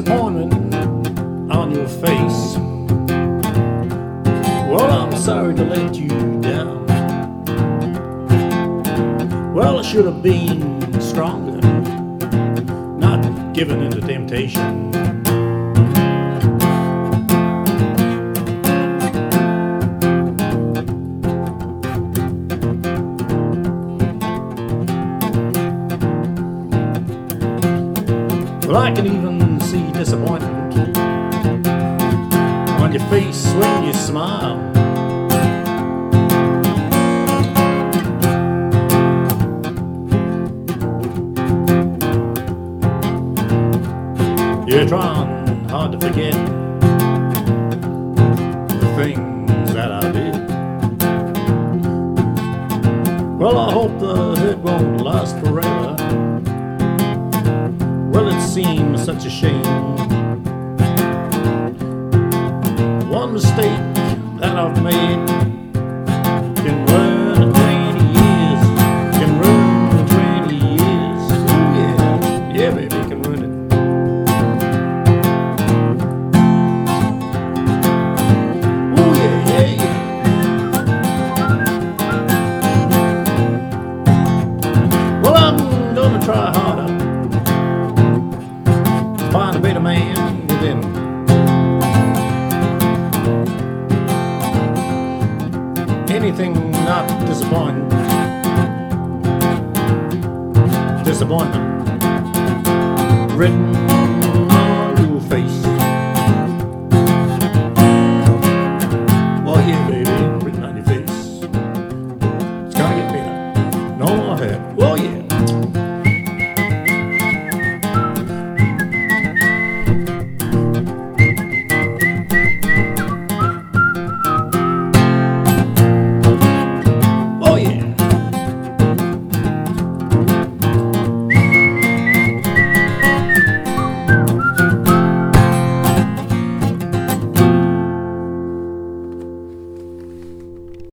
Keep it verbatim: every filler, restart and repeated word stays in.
disappointment on your face. Well, I'm sorry to let you down. Well, I should have been stronger, not given into temptation. Well, I can even see disappointment on your face when you smile. You're trying hard to forget the things that I did. Well, I hope the hurt won't last forever. Well, it seems such a shame. One mistake that I've made can ruin twenty years. Can ruin twenty years. Ooh, yeah, yeah, baby, can ruin it. Ooh, yeah, yeah, yeah. Well, I'm gonna try harder. Find a better man within. Anything not disappointing. Disappointment written